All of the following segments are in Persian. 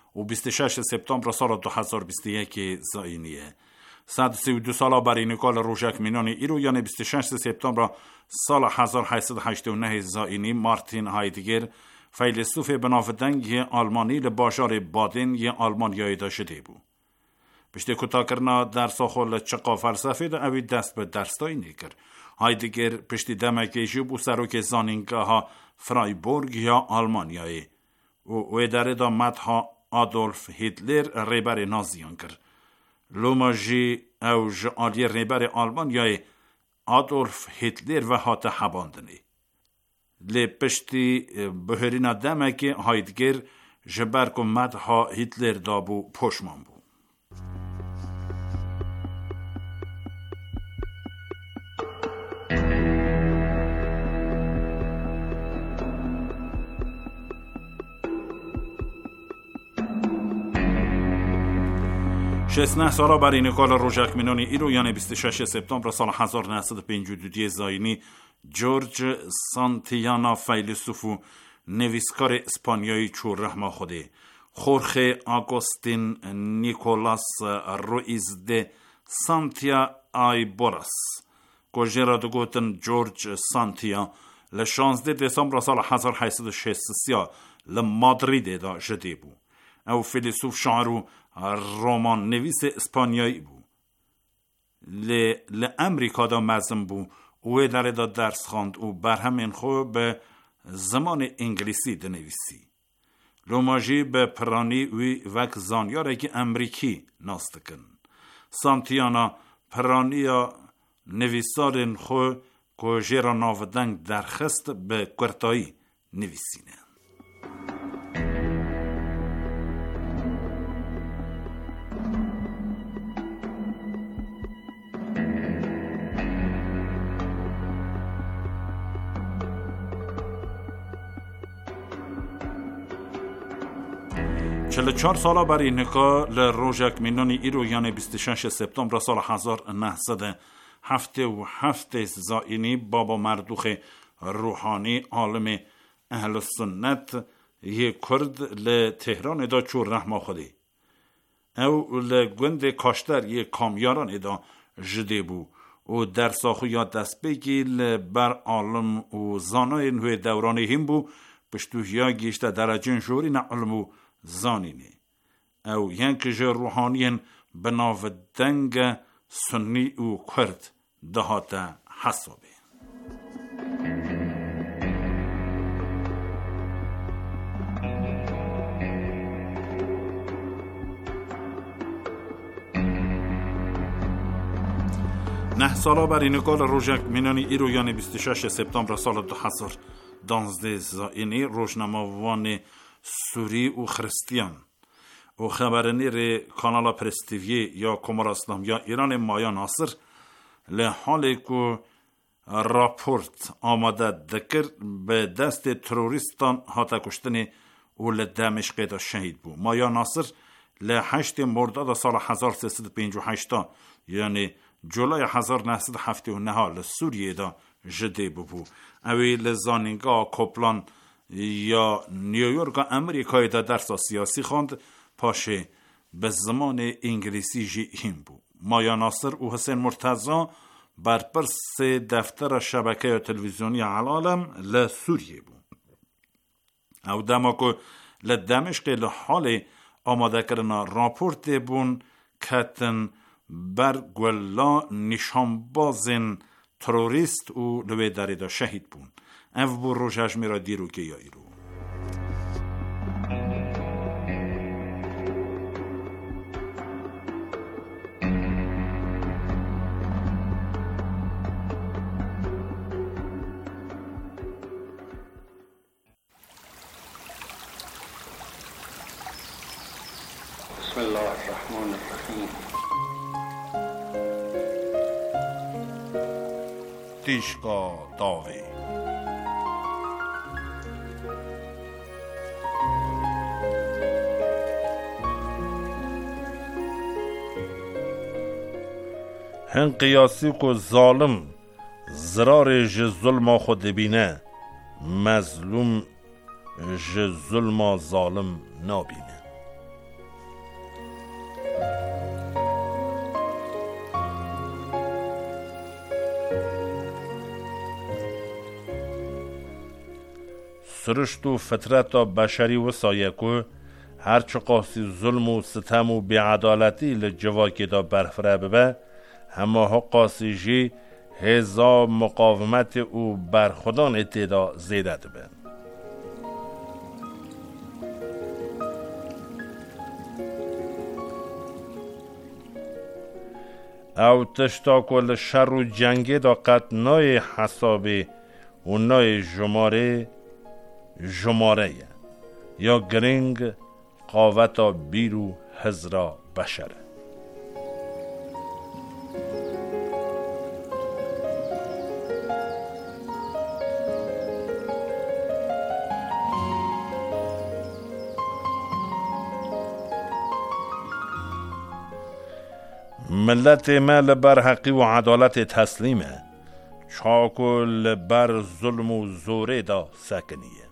و 26 سپتامبر سال 2021 زاینیه. 132 سال برای نیکال روژک مینانی ایرو یعنی 26 سپتامبر سال 1889 زاینی مارتین هایدگر فیلسوف بناودنگ آلمانی لباشار بادن ی آلمانیایی داشته بود. پشت کوتاه کردن درس خول چقا فلسفه دا اوی دست به درس دایی نکرد. هایدگر پشت دمکیشی بو سروک زانینگاه ها فرایبورگ یا آلمانیایی و اداره دا مدها آدولف هیتلر ریبر نازیان کرد. لوماجی او جعالی ریبر آلمانیایی آدولف هیتلر و هات حباندنی. لی پشتی بهرین دمکی هایدگر جبرک و مدها هیتلر دابو پشمان بود. شسنه سالا برای نیکال روژک مینانی ایرو یعنی 26 سپتامبر سال 1952 زاینی جورج سانتیانا فیلسوف و نویسکار اسپانیایی چور رحمه خوده خورخه آگوستین نیکولاس رویز ده سانتیا آی بوراس گوژرا دو گوتن جورج سانتیا ل 16 دسامبر سال 1863 لمادرید دا جده بو. او فیلسوف شاعر رمان نویس اسپانیایی بو. ل امریکا دا مزم بو او در دا درس خواند و بر همین خو به زمان انگلیسی ده نویسی. لوماجی به پرانی وی وک زانیاره که امریکی ناستکن. سانتیانا پرانیا نویسارن خو که را ناودنگ درخست به کرتایی نویسینه. چهل 4 سالا برای نکا لروژک مینانی ایرو یعنی 26 سپتامبر سال 1977 زاینی بابا مردوخ روحانی عالم اهل سنت یه کرد لتهران ادا چور رحمه خودی او لگوند کاشتر یه کامیاران ادا جده بو و در ساخو یا دست بگی لبر عالم و زانای نوی دورانی هم بو پشتو یا گیشت درجه جوری نعلم و زانینه او ینک جو روحانیان بناو دنگ سنی و کرد دهات حسابه. نه سالا بر اینکال روژک مینانی ایرو یعنی 26 سپتامبر سال 2012 زاینی روشنماوان سوری و خریستیان و خبرنیر کانال پرستیوی یا کمر اسلام یا ایران مایا ناصر لحالی که راپورت آماده دکر به دست تروریستان هاتا کشتنی و لدمشق دا شهید بود. مایا ناصر ل8 مرداد سال 1358 یعنی جولای 1979 لسوریه دا جده بود. اوی لزانینگا کوپلان یا نیویورک امریکای دا درس سیاسی خواند پاشه به زمان انگلیسی جی هم بود. مایا ناصر و حسین مرتضی بر پرس دفتر شبکه تلویزیونی العالم لسوریه بود. او دماکو لدمشق لحال آماده کردن راپورت بون کتن بر گولا نشانبازن تروریست و لوی دریدا شهید بون. او بو روژش میرا دیرو که یا ایرو. بسم الله الرحمن الرحیم. تیشکا داوی هن قیاسی کو ظالم زرار ج ظلم خود بینه مظلوم ج ظلم ظالم نابینه. سرشت و فطرت بشری و سایکو هرچه قاسی ظلم و ستم و بیعدالتی لجواکی دا برفره ببه همه ها قاسی جی هزا مقاومت او برخودان اتدا زیده دبه. او تشتا کل شر و جنگی دا قد نای حسابی و نای جماره یا گرنگ قاوتا بیرو هزرا بشره. ملت ما بر حقی و عدالت تسلیمه چاکل بر ظلم و زوره دا سکنیه.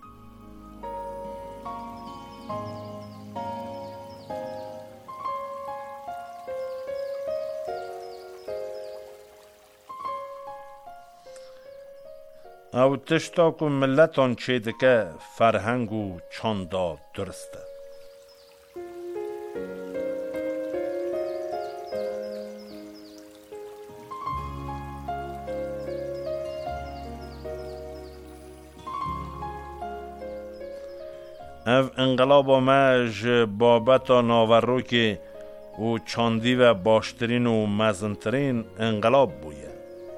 او تشتا که ملتان چه دکه فرهنگ و چاندا درسته. او انقلاب مج بابتا ناورو که او چاندی و باشترین و مزنترین انقلاب بویه.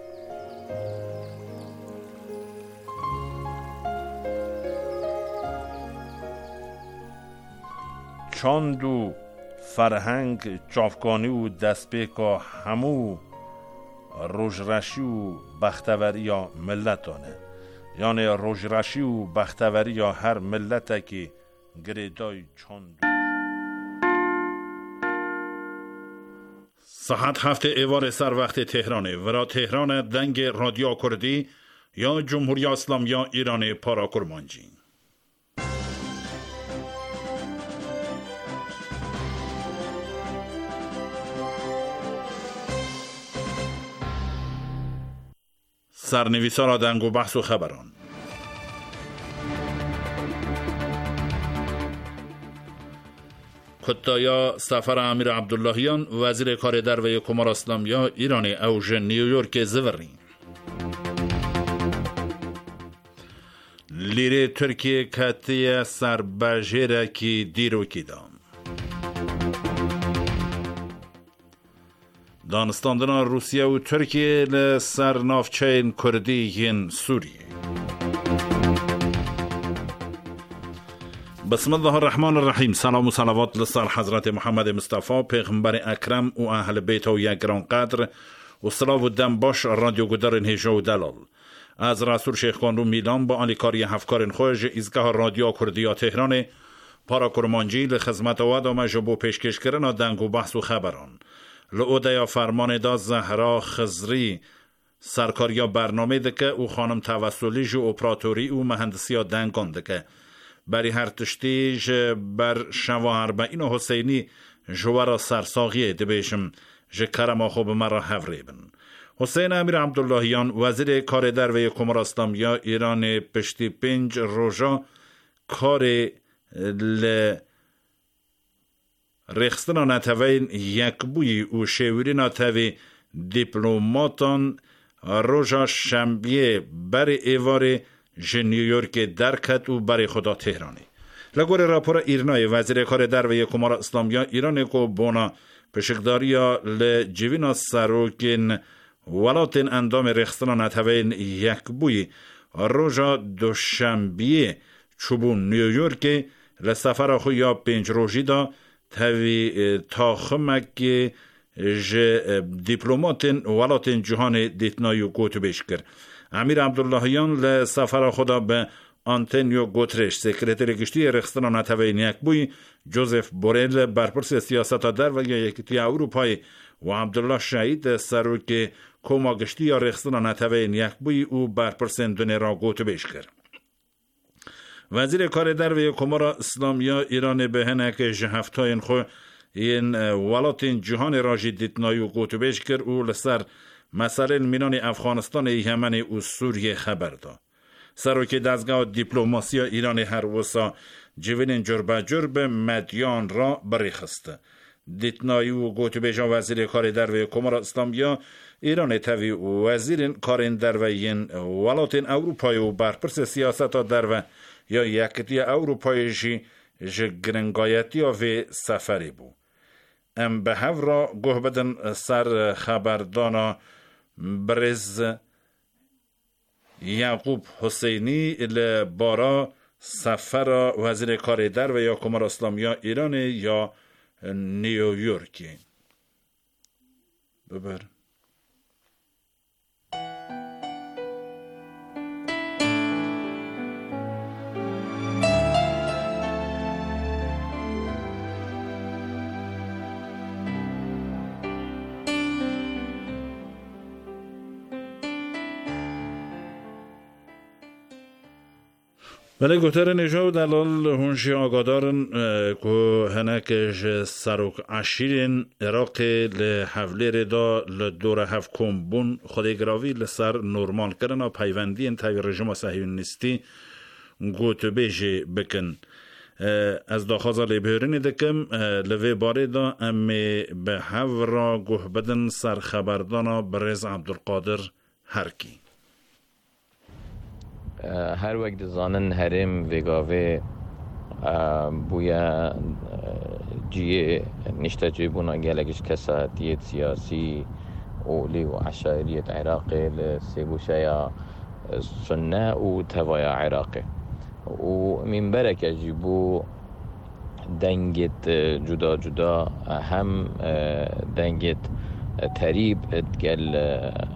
چاند و فرهنگ چافکانی و دستپیکا همو روژرشی و بختوری یا ملتانه، یعنی روژرشی و بختوری یا هر ملت که گریدای چاند. ساعت 7 ایوار سر وقت تهرانه ورا تهران دنگ رادیو کردی یا جمهوری اسلامی یا ایران پارا کرمانجی. سرنویسان را دنگ و بحث و خبران. کتایا سفر امیر عبداللهیان وزیر کار در و کمار اسلامی ایران اوج نیویورک زوری. لیره ترکیه کتی سربجیره کی دیرو کی دام. دانستاندن روسیه و ترکیه لسر نافچین کردی سوریه. بسم الله الرحمن الرحیم. سلام و صلوات لسر حضرت محمد مصطفی پیغمبر اکرم و اهل بیت و یگران قدر و صلاو و دم باش رادیو گدارن هیجا و دلال از رسول شیخ کانرو میلان با آلیکاری هفکارن خوش ایزگاه رادیو کردیا تهران پارا کرمانجی لخدمت و دام جبو پیشکش کردن دنگ و بحث و خبران لعوده فرمان دا زهرا خزری سرکاریا برنامه دکه او خانم توسلی جو اپراتوری او مهندسی دنگان دکه بری هر تشتیج بر شوا 40 حسینی جوارا سرساغیه دبیشم جه کرما خوب مرا هفریبن. حسین امیر عبداللهیان وزیر کار در و کمار اسلامی ایران پشتی 5 روزا کار رخصتنا نتوین یک بوی او شویری نتوی دیپلوماتان روزا شنبیه بر ایوار نیویورک درکت و برای خدا تهرانی. لگور راپور ایرنای وزیر کار در و کمار اسلامی ایران کو بونا پشکداریا لجوینا سروکین ولاتین اندام رخصتنا نتوین یک بوی روزا دوشنبیه چوبون نیویورک لسفر خو یا 5 روزی دا تاوی تاخمک دیپلوماتین ولاتین جهان دیتنایو گوتو بشکر. امیر عبداللهیان لسفر خدا به آنتونیو گوترش سکرتر گشتی رخصتنا نتوین یک بوی جوزف بوریل برپرس سیاست در و یکیتی اروپای و عبدالله شهید سروک کما گشتی یا رخصتنا نتوین یک بوی او برپرس اندونه را گوتو بشکر. وزیر کار در و کمار اسلامی ایران به هنک جهفتاین خو این ولاتین جهان راجی دیتنایو گوتو بشکر او لسر مسئله مینان افغانستان یمن و سوریه خبر دا. سروک دزگاه دیپلماسی ایران هر وسا جوین جرب مدیان را بریخست. دیتنایی و گوتو بیجا وزیر کار در و کمار اسلامیا ایران تاوی وزیر کارین در و این ولاتین اروپای و برپرس سیاست در و یا یکتی اروپای جی جگرنگایتی و سفری بو. ام به هف را گوه بدن سر خبردانا برز یعقوب حسینی لبارا سفر وزیر کار در و یا کمار اسلامیا ایران یا نیویورکی. ببر ولی گوتر نجاو دلال هنشی آگادارن که هنکش سروک عشیرین عراق لحولی ردا لدور هف کمبون خودگراوی لسر نورمال کرن و پیوندی تاوی رژیم صهیونیستی گوتو بیجی بکن. از داخازا لیبهرینی دکم لوی باری دا امی به هف را گوه بدن سر خبردانا برز عبدالقادر هرکی. هر وقت زانن هرم وگاوه بویا جیه نشته بونا گلگش کساتیت سیاسی اولی و عشایریت عراقی لسیبوشایا سنه و توایا عراقی و من برک جیبو دنگت جدا جدا هم دنگت تریب اتگل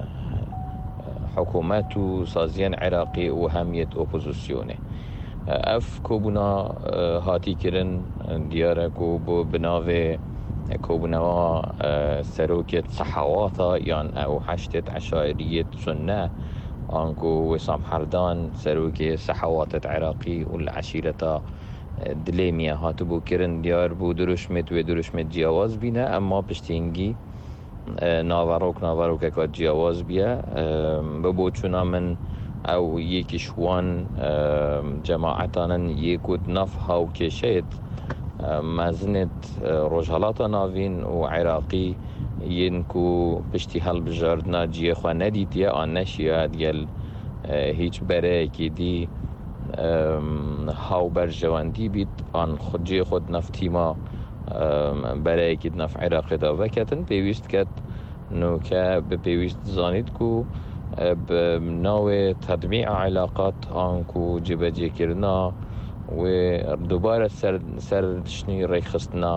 حکومت و سازیان عراقی و همیت اپوزیسیونه اف کوبونا هاتی کرن دیاره کو بو بناوه کوبونا سروکت صحواتا یان او حشتت عشایریت سنه آنکو وسام حردان سروک صحوات عراقی و العشیرتا دلیمیا هاتو بو کرن دیار بو درشمت و درشمت جیاواز بینه اما پشتینگی ناوروک که جیاواز بیا ببو چونا من او یکیش وان جماعتانن یکود نف هاو کشید مزنت رجالاتا ناوین و عراقی ینکو پشتی هل بجاردنا جیه خواه ندید یا آن نشید گل هیچ بره که دی هاو برجواندی بید آن خود جیه خود نفتی ما برای که نف عراقی دا وکتن پیویست کت نو که به پیویست زانید کو به نوع تدمیع علاقات آنکو جبجه کرنا و دوباره سر شنی ریخستنا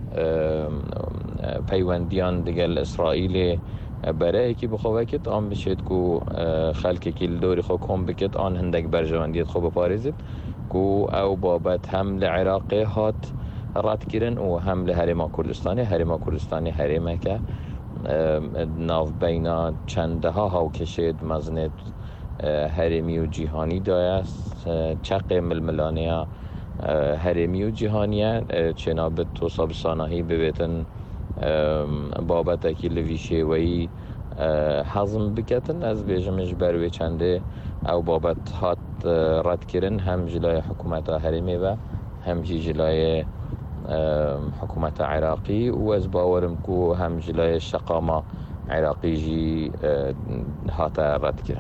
پیوندیان دیگل اسرائیل برای که بخواه کت آن بشید کو خلقی که دوری خو کم بکت آن هندک برجواندیت خو بپارزید کو او بابت هم لعراقی هات رد کردن و هم لحرم کردستانی حرمه که ناو بینا چندها هاو کشید مزنت حرمی و جیهانی دایست چق ململانه حرمی و جیهانیه چنابت تو صاب سانهی ببیتن بابت اکی لویشه وی حضم بکتن از بیجمش بروی چنده او بابت هات رد کردن هم جلای حکومت حرمی و هم جلای حکومت عراقی و از باورم کو هم جلای شقامه عراقی جی هات رد کردن.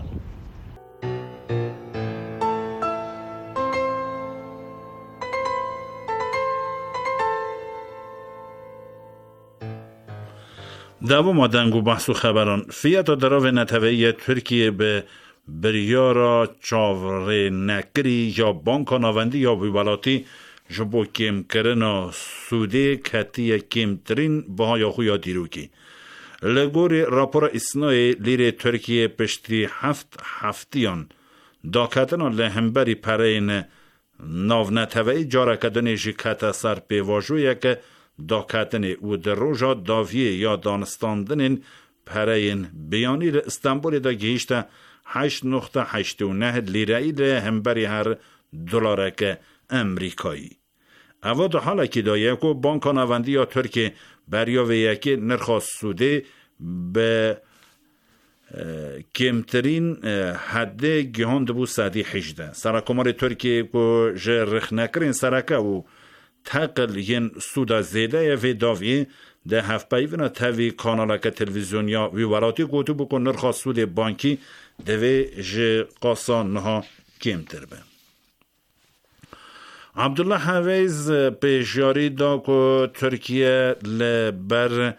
دوام دنگ و بحث و خبران فیات دراو نتوهی ترکیه به بریارا چاوره نکری یا بانکا ناوندی یا ویولاتی جبو کم کرنا سوده کتی کمترین بها خویا دیروکی لگوری راپور اسنای لیر ترکیه پشتی هفتیان داکتنا لهمبری پرین ناو نتوهی جارا کدنی جی کتا سر پیواجویه که داکتنی او در روژا داویه یا دانستاندنین پرین بیانی استانبول دا گیشتا 8.89 لیره‌ای لهمبری هر دلارک امریکایی. اما در حالا که دا یکو بانک ناوندی یا ترکیه بریا و یکی نرخ سوده به کمترین حد گهاند بو سادی 18 سرکمار ترکیه کو جرخ نکرین سرکه و تقل ین سودا زیده و داوی ده هفپایونا تاوی کانالک تلویزیونیا وی وراتی گوتو بکن نرخ سود بانکی دوی جه قاسان نها کمتر به. عبدالله حویز پیشیاری دا که ترکیه لبر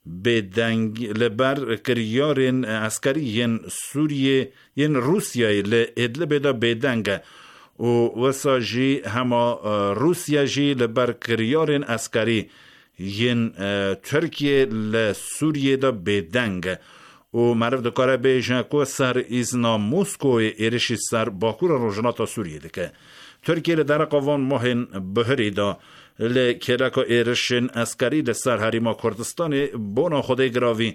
کریارین عسکری ین سوریه ین روسیه لادلب دا بدنگه و وسا جی هما روسیه جی لبر کریارین عسکری ین ترکیه لسوریه دا بدنگه و معرف دکاره بیجن که سر ایزنا موسکو ایرشی سر باکور روژناتا سوریه دکه ترکیه در قوان ماهن بهری دا لکرکا ایرشن اسکری لسر حریما کردستان بونا خوده گراوی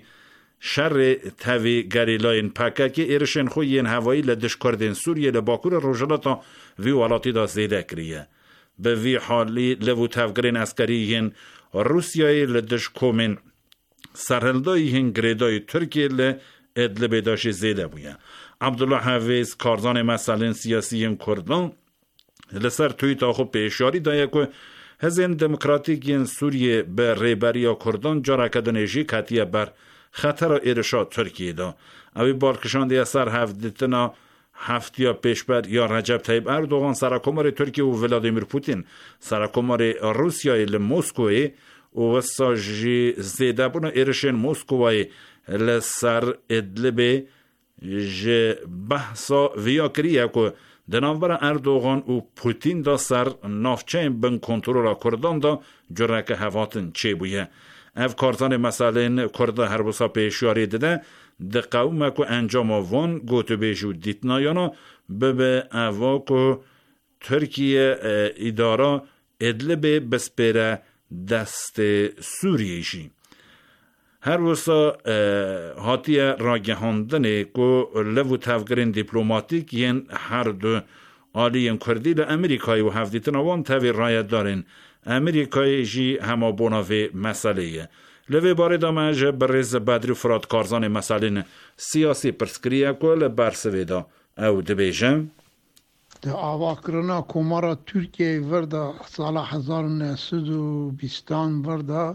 شر تاوی گریلاین پاکه که ایرشن خویین هوایی لدش کردین سوریه لباکور روژناتا وی والاتی دا زیده کریه به وی حالی لو تفگرین اسکریین روسیای لدش کومن سرهلدایی هن گریدای ترکیه لادلب داشت زیده بویا. عبدالله حویز کارزان مسائل سیاسی کردان لسر تویتا خو پیشاری دایه که هزین دموکراتیک سوریه به ریبریا کردان جارکدنجی کتیه بر خطر ایرشا ترکیه دا اوی بارکشان دیه سر هفدتنا هفتیا پیشبر یا رجب طیب اردوغان سرکمار ترکیه و ولادیمیر پوتین سرکمار روسیای لموسکوی و وساجی زیده بنا ایرشن موسکوی لسر ادلب جه بحثا ویا کریه که دنابر اردوغان و پوتین دا سر نافچین بن کنترول کردان دا جرک هواتن چه بویه اف کارتان مسئله کرده هر بسا پیشیاری دیده ده قومه که انجام وان گوتو بیجو دیتنا یانا به اوا که ترکیه اداره ادلب بسپره دست سوریهشی هر وسا هاتیه راگهاندنه که لو تفگرین دیپلوماتیک ین هر دو آلیین کردی لامریکای و هفدیتنوان تاوی رایت دارین امریکای جی هما بوناوی مسئله لوی باره دامه برز بدری فراد کارزان مسئلین سیاسی پرسکریه که لبرسوی دا او دبیجم ده آواکرنا کمارا ترکیه ورده سال 1920 ورده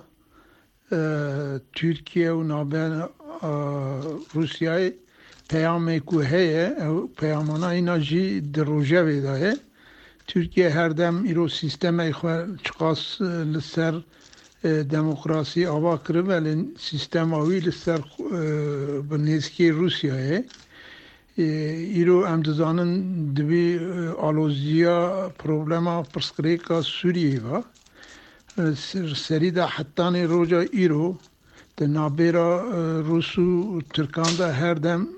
ترکیه و نابین روسیای پیامی که هیه پیامانا اینا جی در روژه ویده ترکیه هر دم ایرو سیستم ایخواه چقاس لسر دموکراسی آوا کرده ولی سیستم آوی لسر بنیزکی روسیای ایرو امتزانن دوی آلوزیا پروبلما پرسکریکا سوریه و سری دا حتانی روژا ایرو ده نابیرا روسو ترکان دا هر دم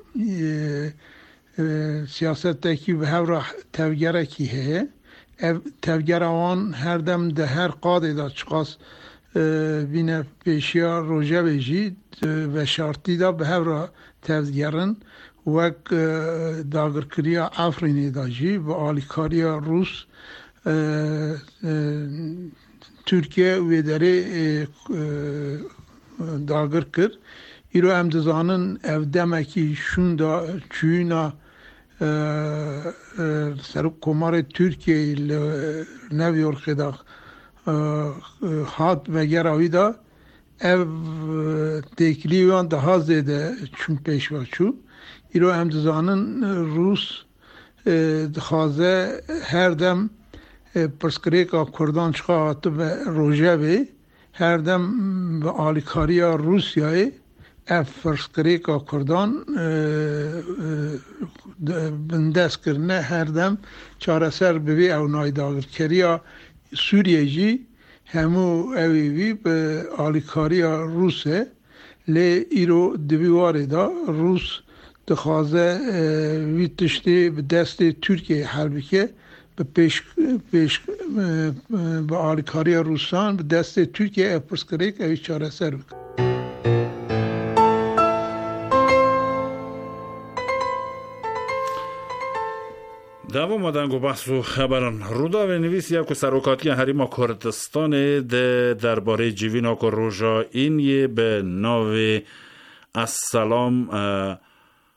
سیاست تاکی به هر تفگره کی هه تفگره آن هر دم ده هر قاده دا چقاس بینه پیشیا روژه بجید و شارتی دا به هر تفگرن وک داگرکریا افرینی دا جی و آلیکاریا روس ترکیه و داره داگر کرد ایرو هم دزانن evdemeki şunda çüğüna سر کمار ترکیه نیویورک دا هات وگراوی دا ev tekliyan daha zede çün peşvaçu ایرو هم دزانن روس دخوازه هر دم پرسکریکا کردان چقاط به روژه هر دم به آلیکاریا روسیای اف پرسکریکا کردان بندست کرنه هر دم چاره سر بوی او نایداگر کریا سوریه جی همو اویوی به آلیکاریا روسه لی ایرو دویواری دا روس دخوازه وی تشتی به دست ترکیه حربی که به به آلیکاری روسان به دست ترکیه پرسکریک اوی چاره سر بکن. دوام آدنگو بحث و خبران رودا و نویسی که سروکاتی حریما کردستان درباره جیوینا که روژا این یه به ناو السلام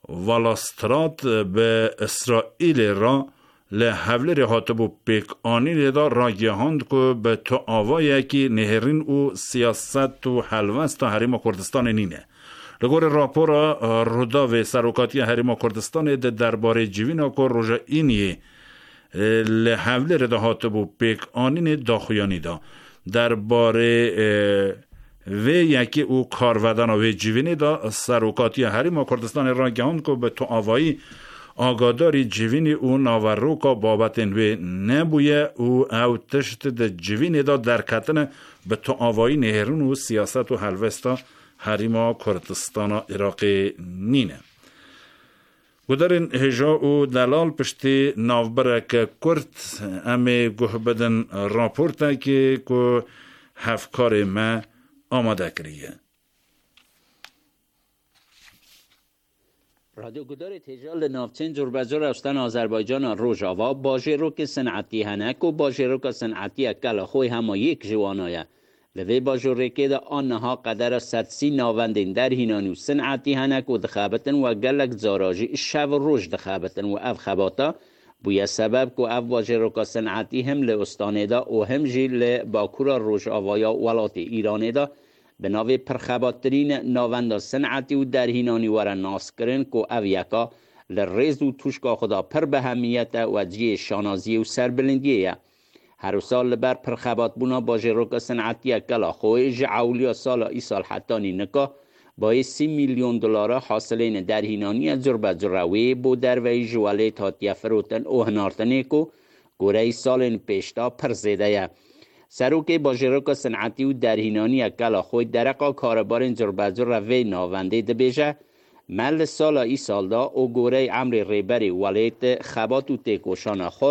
والاسترات به اسرائیل را لحوله هاتبو پیک آنی دا راگیهاند که به تو آوایی که نهرین او سیاست و حلوست تا حریم کردستان نینه. لگور راپورا رودا و سروکاتی حریم کردستان درباره جیوینا که روژا اینی لحوله دا هاتبو پیک آنی دا خویانی دا درباره و یکی او کارودان و جیوینی دا سروکاتی حریم کردستان راگیهاند که به تو آوایی آگاداری جوینی او ناوروکا بابت انوی نبویه او تشت ده جوینی دا در کتن به تو آوایی نهرون و سیاست و حلوستا حریما کردستان عراق نینه. گدارین هجا او دلال پشتی ناوبرک کرد امی گوه بدن راپورتا که هفکار ما آماده کریه. رادیوگذار تجال ناوچین جربزور استان آذربایجان روژاوا باجروک صنعتی هنک و باجروک صنعتی کلا خوی هم یک جوانایه لوی باجروکی دا آنها قدر 130 ناوندین در هینانی و صنعتی هنک و دخابتن و گلک زاراجی شب روش دخابتن و اف خباتا بویا سبب که اف باجروک صنعتی هم لاستانه دا و هم جی لباکورا روژاوایا ولات ایرانه دا به ناوی پرخباترین ناوند صنعتی و در هینانی وره ناس کرن که او یکا لرز و توشکا خدا پر به همیت و جی شانازی و سربلندیه. هر سال لبر پرخبات بونا باجروک صنعتی کلا خوی جعولیا سال سال حتی نکا با 30 میلیون دلار حاصلین در هینانی زربت زروی بو در وی جوالی تاتیا فروتن او هنارتنه که گوره سال پیشتا پر زیده سروک باجروک صنعتی و در هینانی کلا خوی درقا کاربار زربت زروی ناونده دبیجه مل سال سال دا او گوره عمر ریبری ولیت خبات و تکوشان خو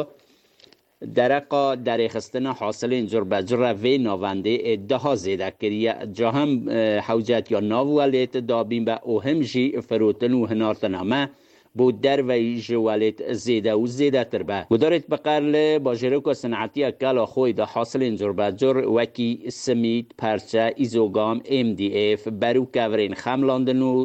درقا در خستن حاصل زربجر و ناونده ادها زیده کریه جا هم حوجت یا ناولیت دابین با او هم جی فروتن و هنارتنامه بود در و جوالیت زیده و زیده تر به گدارت بقرل باجروک صنعتی کلا خوی دا حاصل زربجر وکی سمید پرچه ایزوگام MDF برو کورین خملاندن و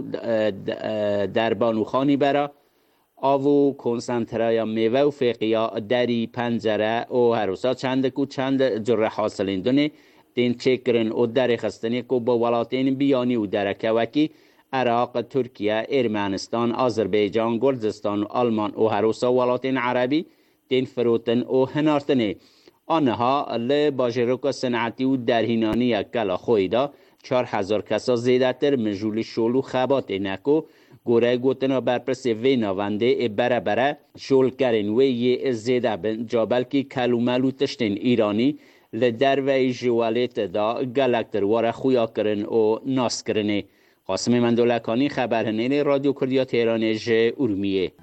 دربانو خانی برا آوو کنسانترای میوه و فقیا دری پنجره و هروسا چند جره حاصلین دونه دین چکرن و در خستنی که با ولاتین بیانی و درکه وکی عراق، ترکیه، ارمنستان، آذربایجان، گرجستان و آلمان و هروسا ولاتین عربی دین فروتن و هنارتنی آنها لباجروک صنعتی و درهینانی کلا خویدا 4000 کسا زیده تر مجولی شولو خبات نکو گوره گوتنا برپرس وی ناونده بره شول کرن وی یه زیده بن جابل که کلوملو تشتین ایرانی لدر وی جوالیت دا گلکتر واره خویا کرن و ناس کرنه. قاسم مندولکانی خبرنین رادیو کردیا تهران جه ارومیه.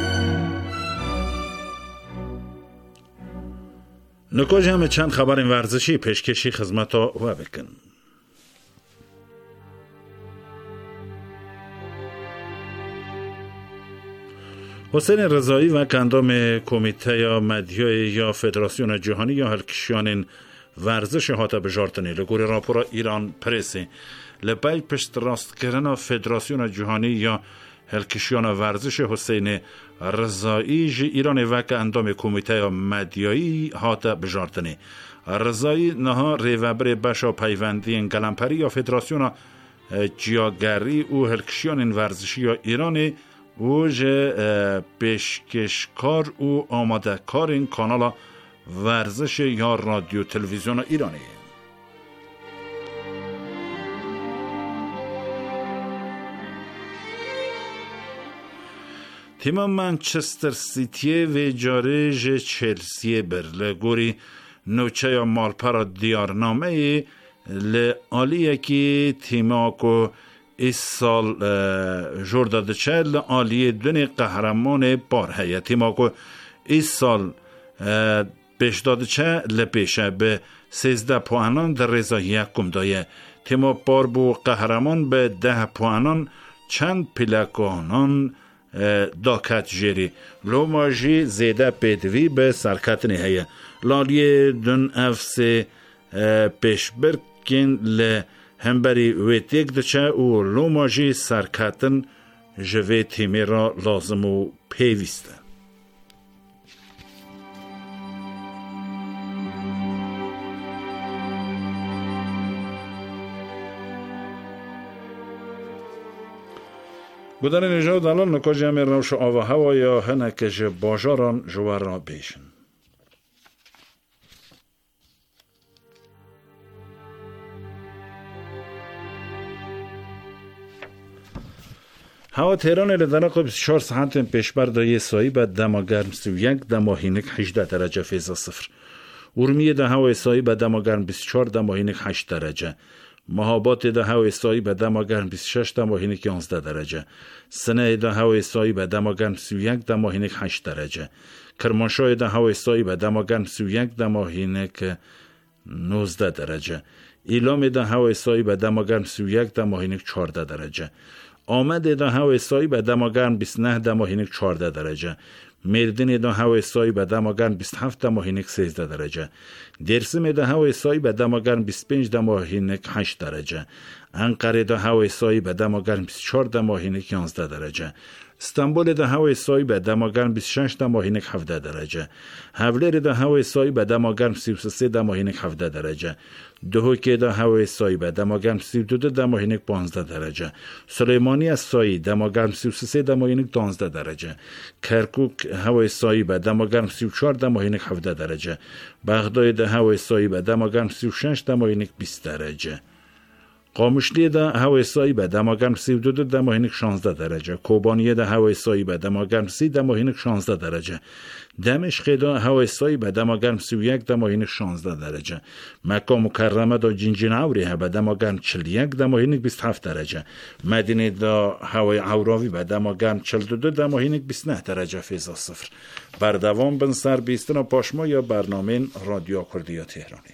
نکاج همه چند خبر ورزشی پیشکشی خدمتا و بکن. حسین رضایی و کندام کمیته یا مدیای یا فدراسیون جهانی یا هلکشیان ورزش هاتا بجارتنی لگوری راپورا ایران پرسی لبای پشت راست کردن فدراسیون جهانی یا هلکشیان ورزش حسین رضایی جی ایران و کندام کمیته یا مدیایی هاتا بجارتنی رضایی نها ریوبر بشا پیوندی انگلمپری یا فدراسیون جیاگری و هلکشیان ورزشی یا ایرانی و جه پیشکشکار و آماده کار این کانال ورزش یا رادیو تلویزیون ایرانی. تیم منچستر سیتی و جاره جه چلسی برله گوری نوچه یا مالپرا دیارنامه لعالیه که تیما که اس سال جوردا چل عالی دن قهرمان بارهیه تیما که اس سال پیش داده چه لپیشه به 13 پوانان در رضا یکم دایه تیما بار بو قهرمان به 10 پوانان چند پلکانان داکت جری لو ماجی زیده پیدوی به سرکت نهیه لالی دن افس پیش برکن ل هم بری ویتیک دچه و لوماجی سرکتن جوه تیمه را لازم و پیوسته. بودن نجاو دلال نکا جمع روش آوه هوا یا هنکه جه باجاران جوار را بیشن. هوا تهران لدرجه 24 ساعت پیش بر دایه سایی به دما گرم 31 دماهینک 18 درجه فیضا صفر. ارمیه ده هوای سایی به دما گرم 24 دماهینک 8 درجه. مهابات ده هوای سایی به دما گرم 26 دماهینک 11 درجه. سنه ده هوای سایی به دما گرم 31 دماهینک 8 درجه. کرمانشاه ده هوای سایی به دما گرم 31 دماهینک 19 درجه. ایلام ده هوای سایی به دما گرم 31 دماهینک 14 درجه. آمد ده هوای سایی به دما گرم 29 دماهینک 14 درجه. مردین ده هوای سایی به دما گرم 27 دماهینک 13 درجه. درسم ده هوای سایی به دما گرم 25 دماهینک 8 درجه. انقره ده هوای سایی به دما گرم 24 دماهینک 11 درجه. استانبول ده هوای سایی به دما گرم 26 دماهینک 17 درجه. حولر ده هوای سایی به دما گرم 33 دماهینک 17 درجه. دهوکی ده هوای سایی به دما گرم 32 دماهینک 15 درجه. سلیمانی از سایی دما گرم 33 دماهینک 12 درجه. کرکوک هوای سایی به دما گرم 34 دماهینک 17 درجه. بغداد ده هوای سایی به دما گرم 36 دماهینک 20 درجه. قامشلی ده هوای سایی به دما گرم 32 دماهینک 16 درجه. کوبانی ده هوای سایی به دما گرم 30 دماهینک 16 درجه. دمشق ده هوای سایی به دما گرم 31 دماهینک 16 درجه. مکه مکرمه ده جنجناوری به دما گرم 41 دماهینک 27 درجه. مدینه ده هوای عوراوی به دما گرم 42 دماهینک 29 درجه فیضا صفر. بردوام بن سر بیستن پاشما یا برنامه رادیو کردی تهرانی.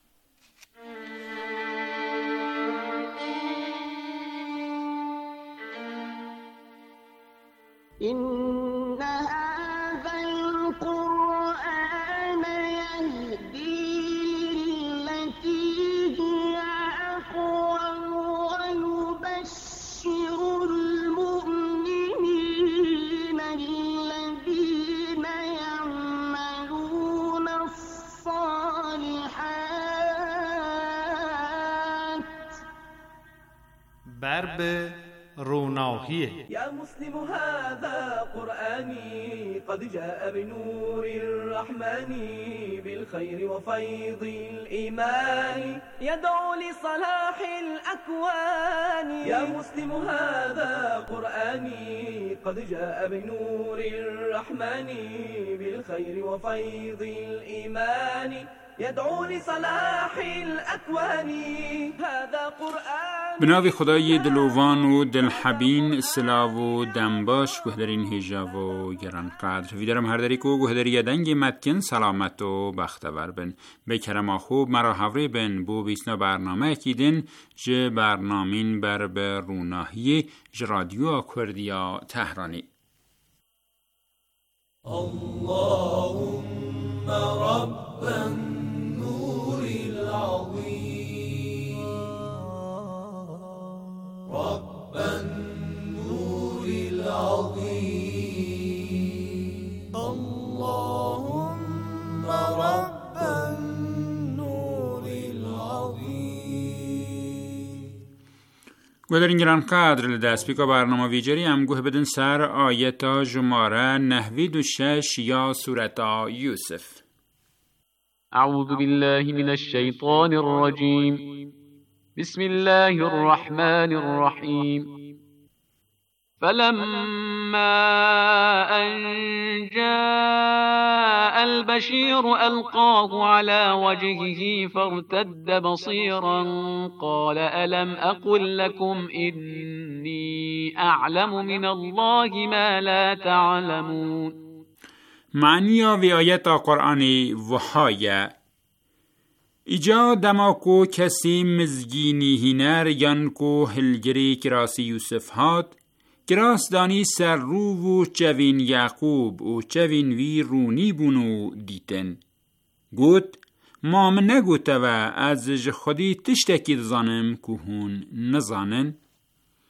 إن هذا القرآن يهدي للتي هي أقوم ويبشر المؤمنين الذين يعملون الصالحات برب روناهیه. يا مسلم هذا قرآني قد جاء بنور الرحمن بالخير وفيض الإيمان يدعو لصلاح الأكوان. يا مسلم هذا قرآني قد جاء بنور الرحمن بالخير وفيض الإيمان يدعو لصلاح الأكوان. هذا قرآن بناوی خدای دلوان و دلحبین سلاو و دنباش گهدرین هیجا و گران قدر ویدرم هر داری کو گهدری دنگ متکن سلامت و بختور بن به کرما خوب مرا حوری بن بو بیسنا برنامه اکیدن جه برنامین بر به روناهی رادیو کردیا تهرانی. اللهم رب النور العظيم رب النور العظيم اللهم رب النور العظيم. گذارین گران قدر لدست بیکا برنامه ویجری هم گوه بدن سر آیتا جماره نحوی 26 یا سورتا یوسف. اعوذ بالله من الشیطان الرجیم. بسم الله الرحمن الرحيم. فلما أن جاء البشير ألقاه على وجهه فارتد بصيرا قال ألم أقل لكم إني أعلم من الله ما لا تعلمون. معنی وی آیت قرآنی وحایه ایجا دماکو کسی مزگینی هینر یانکو هلگری کراسی یوسف هات کراس دانی سر رو و چوین یعقوب و چوین وی رونی بونو دیتن گوت ما من نگوته و از خودی تشتکی زانم که هون نزانن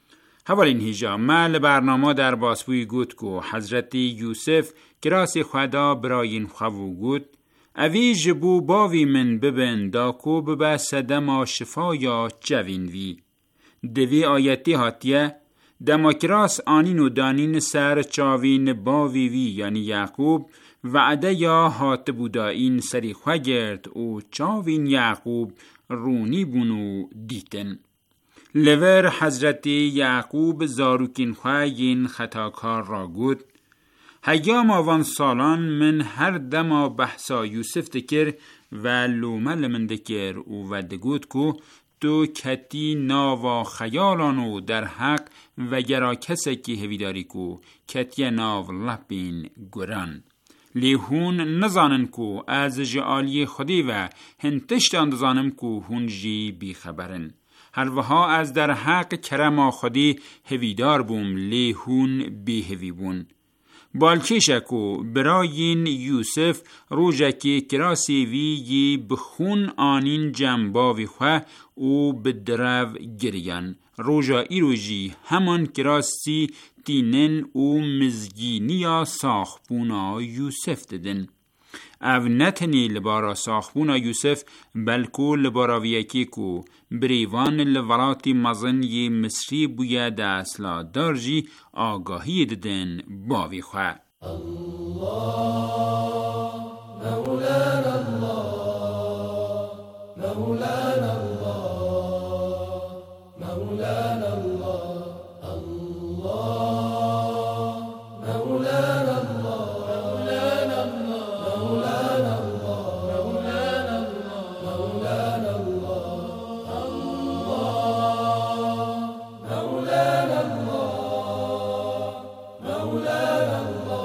حوالین هیجا مال برنامه در باسپوی گوت کو حضرت یوسف کراسی خدا براین خواه گوت اوی جبو باوی من ببن دا کو ببا سدما شفا یا جوین وی. دوی آیتی هاتیه دما کراس آنین و دانین سر چاوین باوی وی یعنی یعقوب وعده یا هات بوداین سری خواه گرد و چاوین یعقوب رونی بونو دیتن. لور حضرت یعقوب زاروکین خواهین خطاکار را گود هیام آوان سالان من هر دما بحثا یوسف دکر و لومل من دکر و دگود کو تو کتی ناوا خیالانو در حق و گرا کسی که هویداری کو کتی ناو لپین گران لیهون نزانن کو از جعالی خودی و هنتشتان دزانم کو هون جی بی خبرن هر وها از در حق کرما خودی هویدار بوم لیهون بی هوی بون بالکیشکو براین یوسف روژکی کراسی ویگی بخون آنین جنباوی خواه او بدرو گریان روژا ایروژی همان کراسی تینن او مزگینیا ساخبونا یوسف ددن او نتنی لبارا ساخبونا یوسف بلکو لباراویکی کو بریوان لوراتی مزن ی مصری بویا دا اصلا دارجی آگاهی ددن باوی خواه الله مولانا الله مولانا الله مولانا الله الله مولانا مولانا مولانا مولانا مولانا مولانا مولانا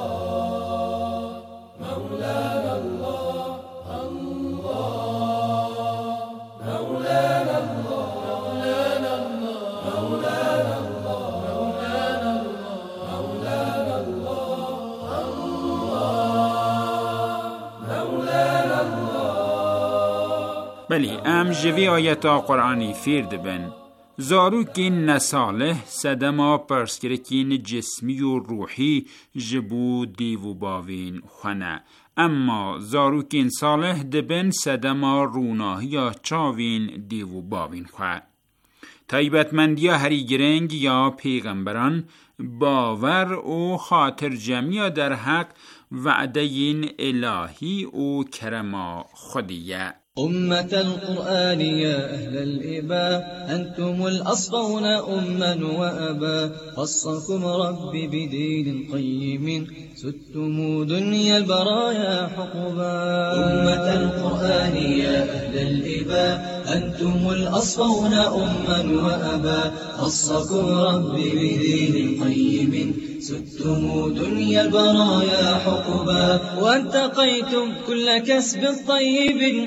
بلی ام جوی آیتا قرآنی فیرد بن زاروکین نصالح سدما پرسکرکین جسمی و روحی جبو دیو باوین خانه اما زاروکین صالح دبن سدما روناهی چاوین دیو باوین خواه تایبتمندی هری گرنگ یا پیغمبران باور و خاطر جمعی در حق وعدین الهی و کرما خودیه أمة القرآن يا أهل الإباء أنتم الأصفون أما وأبا خصكم ربي بدين قيم ستم دنيا البرايا حقبا أمة القرآن يا أهل الإباء أنتم الأصفون أما وأبا خصكم ربي بدين قيم ستم دنيا البرايا حقبا وانتقيتم كل كسب طيب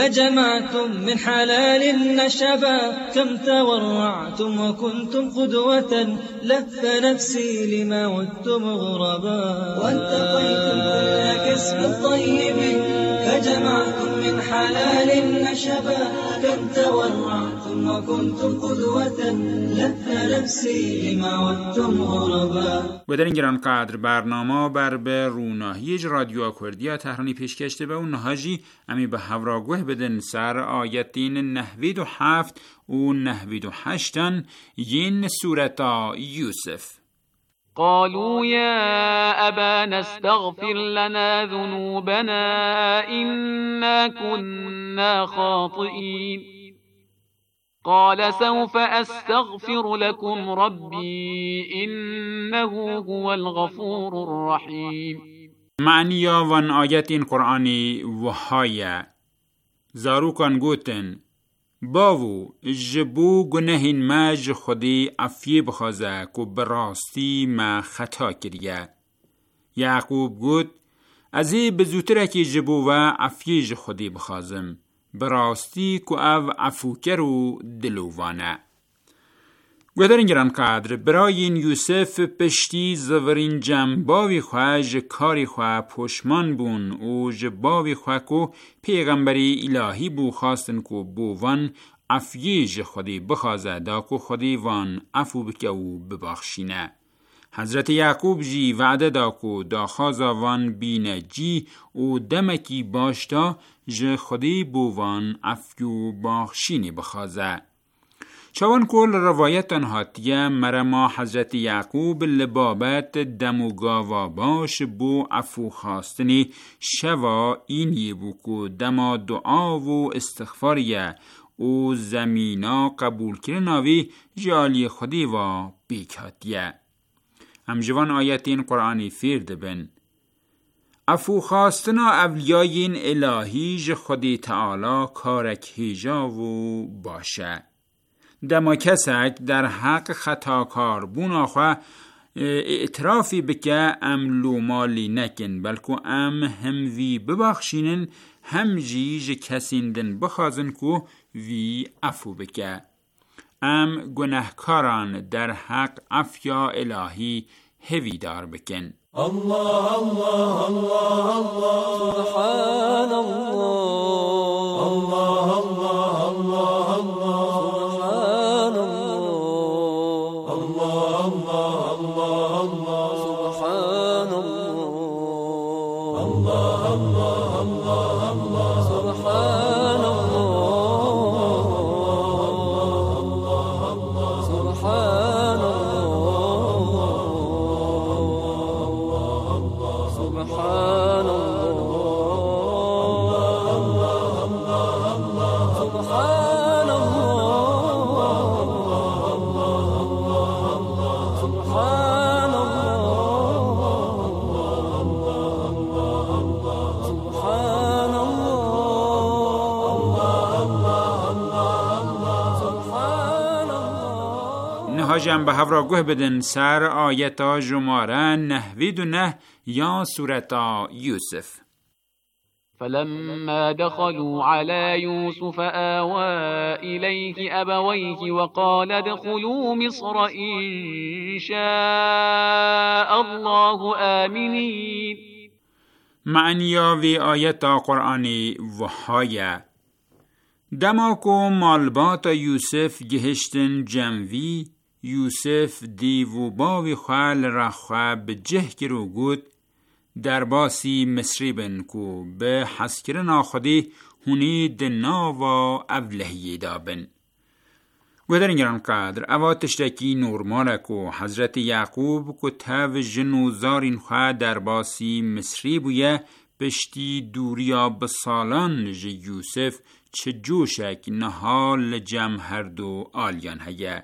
فجمعتم من حلال نشبا كم تورعتم وكنتم قدوة لف نفسي لما عدتم غربا وانتقيتم كل كسب طيب فجمعتم من حلال نشبا كم تورعتم وكنتم قدوة لف نفسي لما عدتم غربا و در این گران قدر برنامه بر به روناهی رادیو کردیا تهرانی پیشکش به اون نهاجی امی به هوراگوه بدن سر آیتین 97 و 98 ین سورتا یوسف قالوا يا أبانا استغفر لنا ذنوبنا إنا كنا خاطئين قال سوف أستغفر لكم ربي إنه هو الغفور الرحيم معنی وان آیتین قرآنی وحایه زاروکان گوتن باو جبو گناهین ماج خودی عفیه بخوازه که براستی ما خطا کریه یعقوب گوت ازی بزوتره که جبو و عفیه خودی بخوازم براستی که او عفو کرو دلووانه گوهدارین گران قدر براین یوسف پشتی زورین جنباوی خواه جکاری خواه پشمان بون و جباوی خواه که پیغمبری الهی بو خواستن که بووان عفیه خودی بخوازه دا که خودی وان عفو بکه و ببخشینه. حضرت یعقوب جی وعده دا که دا خوازا وان بینه جی و دمکی باشتا جه خودی بو وان عفو بخشینی بخوازه. چوان کل روایتان هاتیه مرما حضرت یعقوب لبابت دموگاوا باش بو عفو خواستنی شوا اینی بو که دما دعا و استغفاریه و زمینا قبول کرناوی جالی خودی و بیکاتیه. همجوان آیتین قرآنی فرد بن عفو خواستنا اولیاین الهی ج خودی تعالی کارک هیجا و باشه. دما کسک در حق خطاکار بون آخوا اعترافی بکه ام لومالی نکن بلکو ام هم وی ببخشینن هم جیج کسیندن بخوازن کو وی عفو بکه. ام گناهکاران در حق عفیا الهی هوی دار بکن. الله الله الله الله سبحان الله الله الله الله الله سبحان الله الله الله الله سبحان الله الله الله الله الله سبحان الله سبحان سبحان نهاجم به هفرا گوه بدن سر آیتا جماره 99 یا سورتا یوسف. فلما دخلوا على يوسف آوى إليه أبويه وقال ادخلوا مصر إن شاء الله آمنين. معنیا وی آیتا قرآنی وحایه دماکو مالبات یوسف گهشتن جموی یوسف دیو باوی خوال رخواه به جه کرو گود در باسی مصری بن کو به حسکرن آخدی هونی دنا و اولهی دابن. و در اینگران قدر اوا تشتکی نورماله کو حضرت یعقوب کو تاو جنو زارین خواه در باسی مصری بویه بشتی دوریا بسالان جه یوسف چه جوشک نهال جمع هر دو آلیان هیه.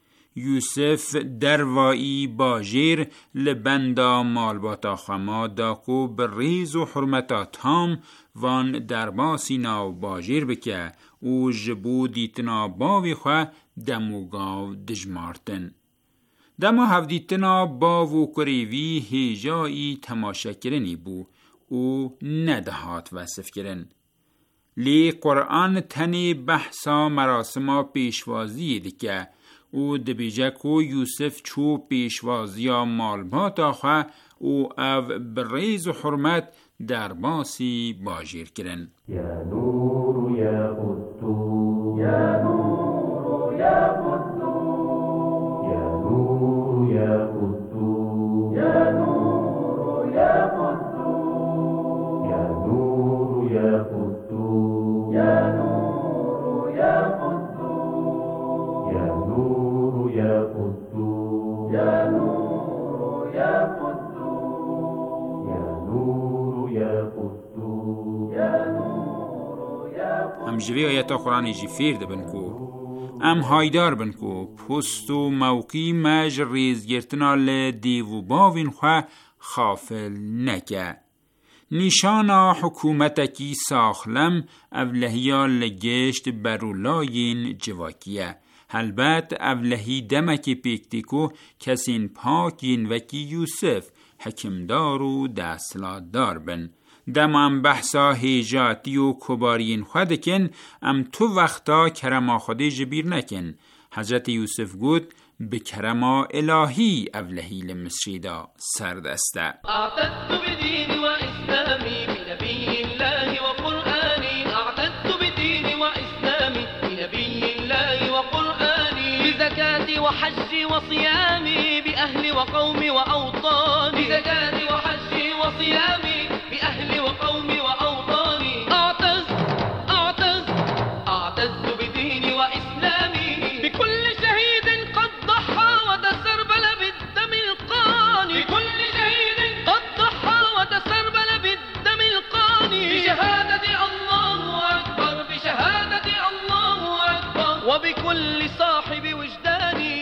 یوسف دروایی باجیر لبندا مالباتا خما داکو بریز و حرمتا تام وان درباسی ناو باجیر بکه او جبو دیتنا باوی خواه دموگاو دجمارتن. دما هفدیتنا باو کریوی هیجایی تماشا کرنی بو او ندهات وصف کرن. لی قرآن تنی بحثا مراسما پیشوازی دیگه او دبیجه کو یوسف چو پیشوازیا مالبات آخوا او او بریز و حرمت در باسی باجیر کرن. یا نور یا قدو یا نور یا قدو یا نور یا قدو یا نور یا قدو یا نور یا قدو یا نور یا قدو یا نور یا قدو یا نور یا قدو یا نور یا قدو یا نور یا هم جوی آیتا قرآنی جی فیر دبن کو ام هایدار بن کو پست و موقی مج ریز گرتنا لدیو باوین خواه خافل نکه. نیشانا حکومتکی ساخلم اولهیا لگشت برولاین جواکیه. البته اولهی دمکی پیکتیکو کسین پاکین وکی یوسف حکمدار و دستلاتدار بن. دم ام بحثا هیجاتی و کبارین خودکن ام تو وقتا کرما خودی جبیر نکن. حضرت یوسف گود به کرما الهی اولهی لمصری دا سردسته. اعتدت بدین و اسلامی بنبی الله و قرآنی اعتدت بدین و اسلامی بنبی بزكاتي وحجي وصيامي بأهلي وقومي وأوطاني بزكاتي وحجي وصيامي بأهلي وقومي وأوطاني أعتز بديني وإسلامي بكل شهيد قد ضحى وتسربل بالدم القاني بكل شهيد قد ضحى وتسربل بالدم القاني بشهادة الله أكبر بشهادة الله أكبر وبكل صاحب وجداني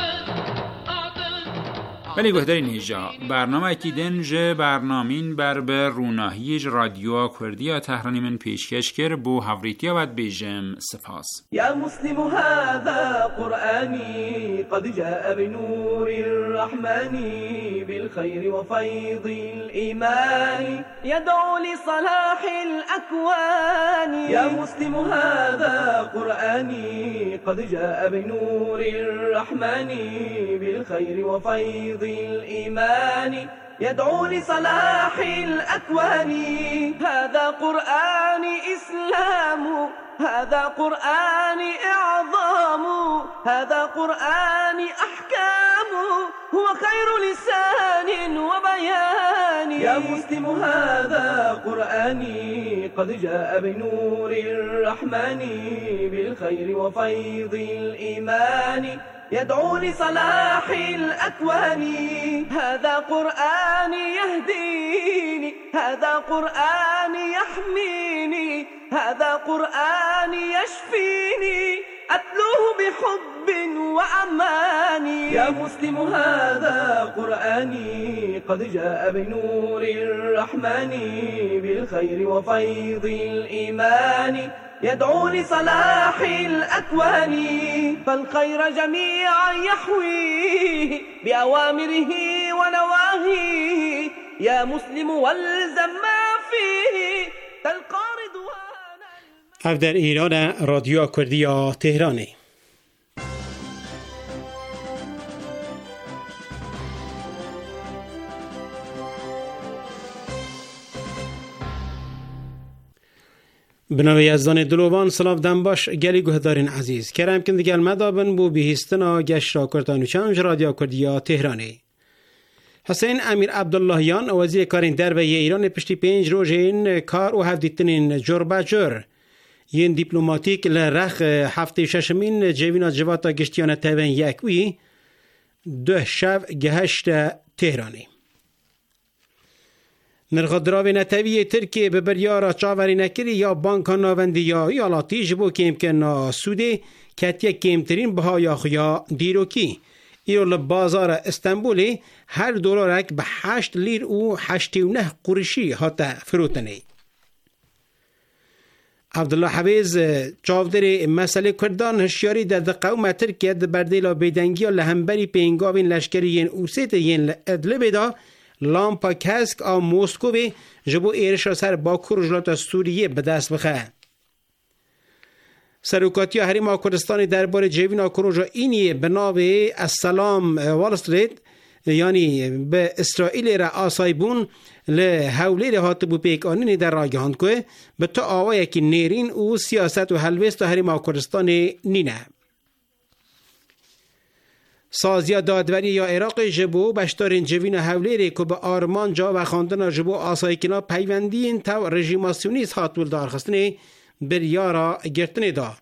ولی گهدارین هیجا برنامه کی دنج برنامین بر به روناهی رادیو کردیا تهرانی من پیشکش کر بو هفریتیا ود بیجم سپاس. يا مسلم هذا قرآني قد جاء بنور الرحمن بالخير وفيض الإيمان يدعو لصلاح الأكوان. يا مسلم هذا قرآني قد جاء بنور الرحمن بالخير وفيض الإيمان يدعو لصلاح الأكوان. هذا قرآن إسلام هذا قرآن إعظام هذا قرآن أحكام هو خير لسان وبيان. يا مسلم هذا قرآني قد جاء بنور الرحمن بالخير وفيض الإيمان يدعو لصلاح الأكوان. هذا قرآن يهديني هذا قرآن يحميني هذا قرآن يشفيني أتلوه بحب وأمان. يا مسلم هذا قرآني قد جاء بنور الرحمن بالخير وفيض الإيمان يدعو لصلاح الأكوان. فالخير جميعا يحويه بأوامره ونواهيه. يا مسلم والزم ما فيه تلقى رضوان. اف در ایران رادیو کردیا تهرانی. بنابه یزدان دلوان سلاف دن باش گلی گهدارین عزیز کرم کند گل مدابن بو بیهستنا گشت را کردانو چنج رادیو کردیا تهرانی. حسین امیر عبداللهیان وزیر کارین دربه ایران پشتی 5 روزین کار و هفدیتنین جربجر ین دیپلوماتیک لرخ هفته ششمین جوینا جواتا گشتیان تبین یکوی 2 شب گهشت تهرانی. نرخدراوی نتوی ترکیه به بریارا چاوری نکری یا بانکان ناوندی یا ایالاتی جبو که امکن سوده کتیه کمترین بها یا خیا دیروکی. ایرو لبازار استنبولی هر دلارک به 8 لیر و 89 قرشی هاته فروتنی. عبدالله حویز چاودر مسئله کردان هشیاری در قوم ترکیه در بردیلا بیدنگی و لهمبری پینگاوین لشکری ین اوسیت ین ادلبه دا لامپا کسک آ موسکوی جبو ایرش را سر باکور جلات سوریه به دست بخواه. سروکاتی حریم کردستان درباره جوینا کروژا اینیه به ناو السلام وال استریت یعنی به اسرائیل را آسایبون لحولی را هاتبو پیکانین در راگهاند که به تا آوه که نیرین او سیاست و حلوست حریم کردستان نینه. سازیا دادوری یا عراق جبو بشتارین جوین حولی که به آرمان جا و خاندن جبو آسایکنا پیوندین تو رژیماسیونیست هاتول دارخستنه بریارا گرتنه دا.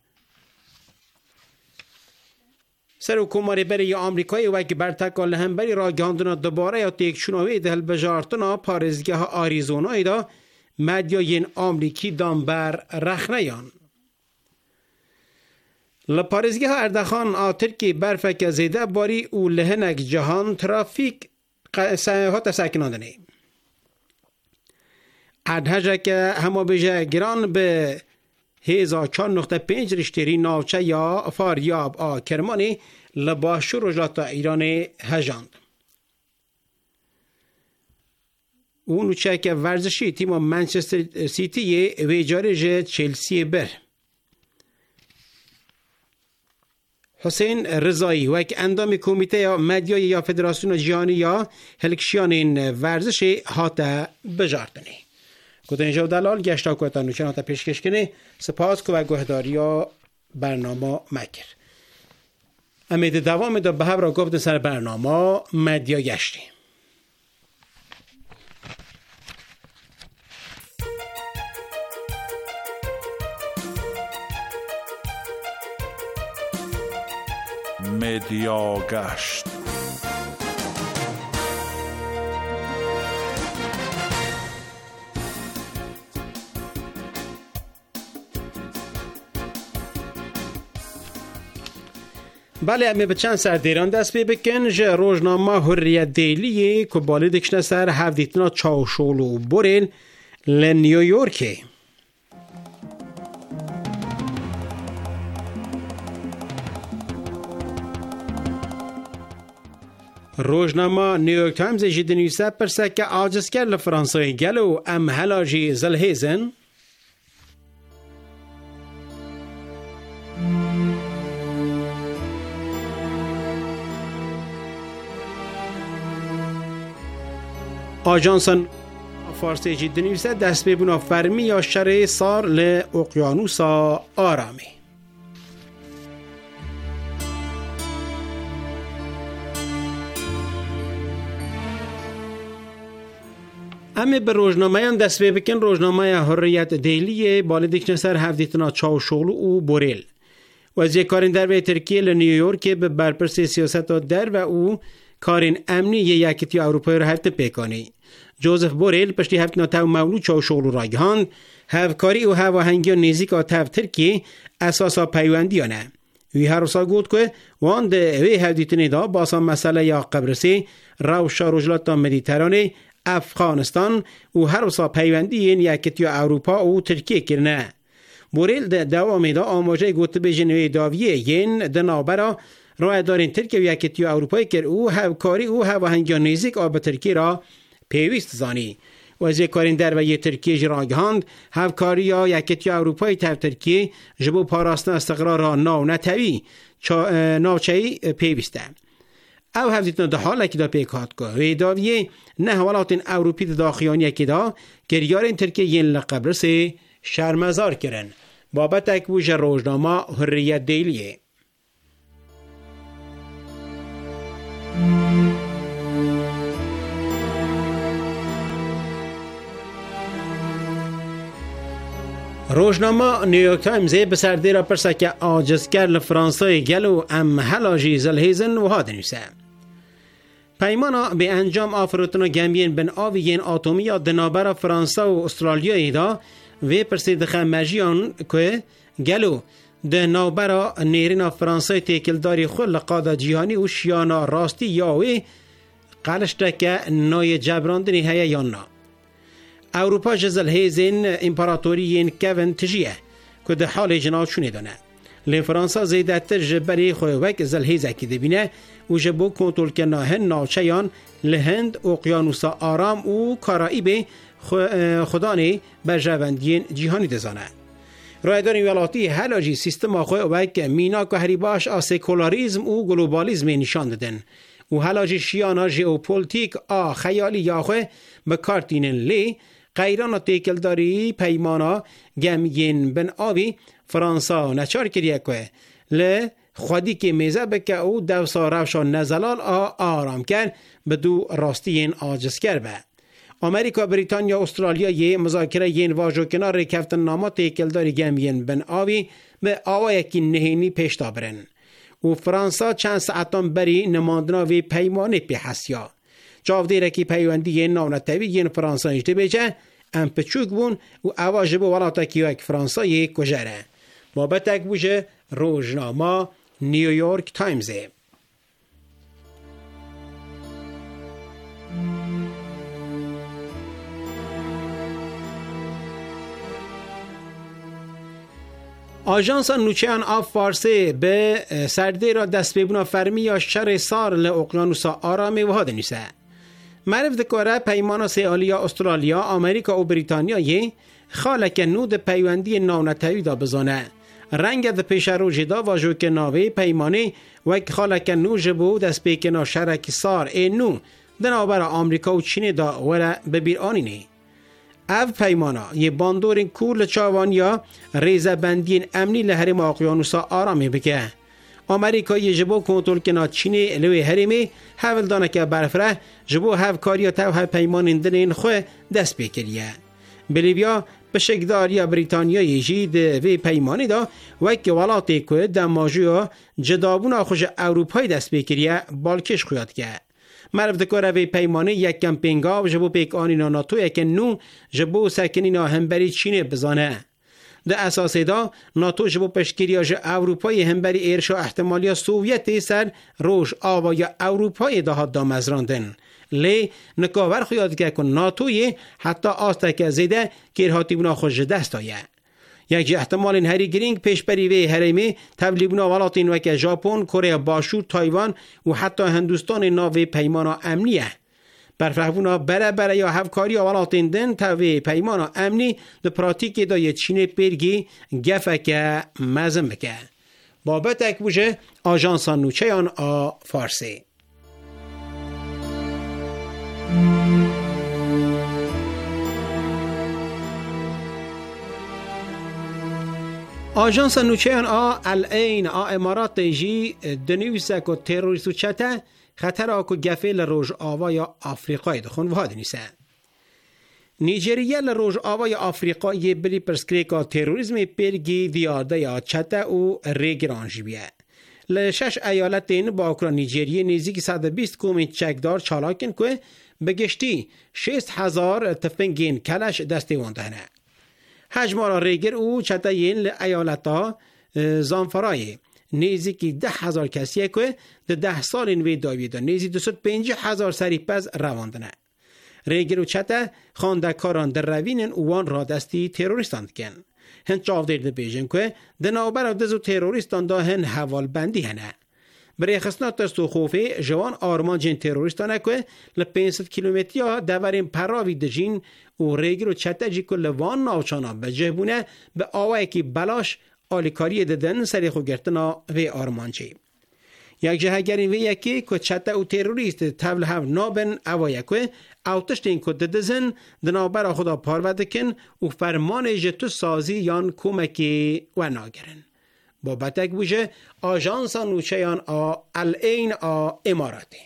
سر کماری بری آمریکایی وکی برتکال هم بری را گاندنا دوباره یا تیکشوناوی دهل بجارتنا پارزگاه آریزونایی دا مدیاین آمریکی دانبر رخنیان. لپارزگاه اردخان آتر که برفک زیده باری او لهنک جهان ترافیک سایحات سکناندنی. ادهجه که همه بیجه گران به 14.5 رشتری ناوچه یا فاریاب کرمانی لباشور رجلات ایران هجاند. اون چه که ورزشی تیم منچستر سیتی ویجاری چلسی بر. حسین رضایی وک اندام کمیته یا مدیای یا فدراسیون جهانی یا هلکشیان این ورزش هاته بجاردنی. کدن جو دلال گشتا کوتانو چناتا پیشکش کنه سپاس کو و گهداری برنامه مکر. امید دوام دا به را گفت سر برنامه مدیا گشتی. مدیا گشت. بله امی به چند سر دیران دست بی بکن جه روزنامه حریت دیلیه که بالی دکشنه سر هفدیتنا چاوشولو بورین لنیویورکه. روزنامه نیویورک تایمز جی دنیسه پرسه که عاجز کرد لفرانسای گلو ام هلاجی زلهیزن. آژانسن فارسی جی دنیسه دست ببونا فرمی یا شر سار ل اقیانوسا آرامی. امی به روزنامه هم دست بکن روزنامه حریت دیلیه بالدیک نسر هفدیتنا چاوشولو او بوریل وزیر کارین در به ترکیه لنیویورک به برپرسی سیاست در و او کارین امنی یکیتی اروپایی را هفته پیکانی. جوزف بوریل پشتی هفتنا تاو مولو چاوشولو را گهاند هفکاری و هواهنگی و نیزیک آتاو ترکیه اساسا پیوندیانه. وی هر روزا گفت که وان ده وی هفدیتنی دا باسا مسئله یا قبرسی روشا رجلات مدیترانه افغانستان و هر روزا پیوندی این یکیتی اروپا و ترکیه کرنه. بوریل ده دوامی دا آماجه گوت به جنوی داویه ین دنابرا رای دارین ترکیه و یکیتی اروپایی کر او هفکاری او هواهنگی نیزیک آب ترکیه را پیوست زانی. وزیر کارین در و یه ترکیه جراگهاند هفکاری یا یکیتی اروپایی تر ترکیه جبو پاراستن استقرار را ناو نتوی ناوچهی پیوسته. او هفدیتنا ده حال اکی دا پیکات که وی داویه نه ولاتین اروپی داخیانی اکی دا گریارین ترکیه ین لقبرسی شرمزار کرن. بابت اکبوش روزنامه حریت دیلیه. روزنامه نیویورک تایمز به سردی را پرسه که عاجز کرد لفرانسای گلو ام هلاجی زلهیزن و ها دنیسه. پیمانا به انجام آفروتنا گمبین بن آویین آتومی یا دنابر فرانسه و استرالیا ایدا و پرسید خمجیان که گلو دنابر نیرین فرانسه تیکلداری خود لقاده جیهانی و شیانا راستی یاوی قلشته که نای جبراندنی هیا یا نا. اروپا جزل هیزین امپراتوریین کون تجیه که ده حال جنات شونه دانه. لی فرانسا زیده تر جبری خویوک زل هیزه که دبینه و جبو کنترل کناهن ناوچیان لهند اقیانوسا آرام و کارائیب خدانی بر جواندین جیهانی دزانه. رایداری ولاتی هلاجی سیستم خویوک مینا که هریباش سکولاریزم و گلوبالیزم نشان دادن. و هلاجی شیانا ژئوپلیتیک خیالی یاخوی به کارتینن لی قیران تیکلداری پیمانا گمگین بن آبی فرانسا نچار کریه که لی خودی که میزه بکه او دوسا روشا نزلال آرام کرد به دو راستی این عاجز کرد. امریکا بریتانیا استرالیا یه مذاکره ین واجو کنار ریکفتن ناما تیکلداری گمگین بن آبی به آوه یکی نهینی پیش تابرن. و فرانسا چند ساعتان بری نماندنا وی پیمانه پی حسیا. جاودیره که پیوندی ین ناونتوی ین فرانسا ایجده بیجه ام پچوک بون و اواجه بو ولاتا کیوک فرانسا یک کجره. بابت اک بوشه روزنامه نیویورک تایمزه. آژانس نوچهان آف فارسی به سردی را دست ببونا فرمی یا شر سار لاقیانوسا آرامی و ها دنیسه. معرف دکاره پیمانا سیالیا استرالیا آمریکا و بریتانیا یه خالک نود پیوندی ناونتوی دا بزانه. رنگ ده پیش رو جدا واجو که ناوی پیمانه وک خالک نو جبو دست بیکنا شرک سار اینو دنابر آمریکا و چین دا وره ببیر آنینه. او پیمانا یه باندورین کور لچاوان یا ریزه بندین امنی لحرم اقیانوسا آرامی بکه. آمریکایی جبو کنترل کنا چین لوی هریمی حول دانه که برفره جبو هف کاریا تو هف پیمان دنین خو دست بکریه. بلیبیا به شکداریا بریتانیایی جید وی پیمانی دا وکی ولاتی که دماجویا جدابونا خوش اروپای دست بکریه بالکش خویاد که. مرف دکاره وی پیمانی یک کمپینگا جبو پیک آنینا ناتو یک نو جبو سکنینا همبری چین بزانه. ده اساسی دا ناتو جبو پشکریاج اروپای همبری ارشا احتمالیا سوویتی سر روش آوا یا اروپای دهات دا مزراندن. لی نکاور خویاد که کن ناتوی حتی آسته که زیده کرهاتی بنا خوش دست آیه. یک جه احتمال این هری گرینگ پیش بری وی هریمی تبلیبنا ولاتین وکه ژاپن، کره باشور، تایوان و حتی هندوستان ناوی پیمانا امنیه. برفرهبونا بره یا هفکاری ولاتین دن تاوی پیمانا امنی ده پراتیکی دا یه چین پیرگی گفه که مزم بکه. بابت اک بوجه آژانسان نوچهان فارسی. آژانس نوچهان العین امارات جی دنیویسه که تروریستو چته خطر آکو گفه لروژ آوا یا آفریقای دخون و هاد نیسه. نیجریه لروژ آوا یا آفریقای بلی پرسکری که تروریزم پیرگی دیاده یا چته و ریگرانجی بیه. لشش ایالتین با اکرا نیجریه نیزی که 120 کومین چکدار چالاکن که بگشتی 6,000 تفنگین کلش دستی وندهنه. حجمارا ریگر او چتاین لایالتا زانفرای نیزی که 10,000 کسیه که 10 سال این وی داویده نیزی 250,000 سریپز رواندنه. ریگر او چتا خاندکاران در روینن اوان را دستی تروریستان کن. هن چاو دیرده بیجن که دنابر او دزو تروریستان دا هن حوال بندی هنه. برای خسنات ترسو خوفه جوان آرمان جن تروریستانه که ل500 کیلومتریا دورین پراوی دجین و ریگر و چته جی که لوان ناوچانا به جهبونه به آوه که بلاش آلیکاری ددن سری خو گرتنا و آرمان چی. یک جهگرین وی یکی که چته و تروریست تبل هم نابن آوه که اوتشتین که ددزن دنابر خدا پارود کن و فرمان جتو سازی یان کمکی و ناگرن. بابتک بوجه آژانس نوچهان العین اماراتی.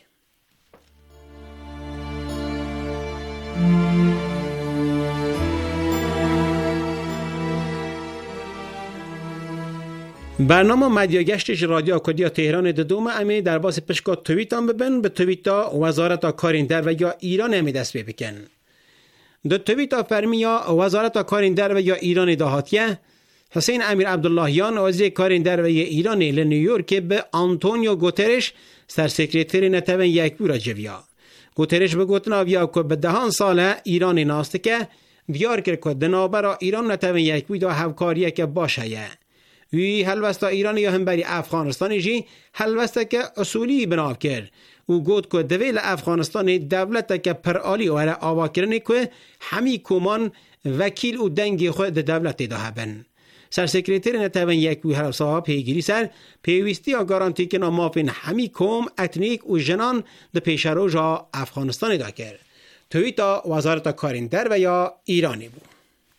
برنامه مدیاگشتش رادیو کردیا تهران دوم امی در باس پشکا تویتان ببین به تویتا وزارت کارین در و یا ایران امی دست بکن. دو تویتا فرمیا وزارت کارین در و یا ایران دهاتیه حسین امیر عبداللهیان وزیر کارین در و ایران ل نیویورک به آنتونیو گوترش سرسکرتری نتون یک بورا جویا. گوترش به گوتنا ویا که به 10 ساله ایران ناسته که دیار کرد که دنابرا ایران نتون یک بودا همکاریه که باشه. وی هلوستا ایران یا هم بری افغانستان جی هلوستا که اصولی بناب کرد و گوت که دویل افغانستان دولت که پرآلی و آوا کرنه که همی کمان وکیل و دنگی خود دولت ده بن. سرسکرتری نتون یک بو هر صاحب پیگیری سر پیوستی یا گارانتی که نامافین همی کوم اتنیک و جنان ده پیشرو جا افغانستان دا کرد. تویتا وزارت کارین در و یا ایرانی بود.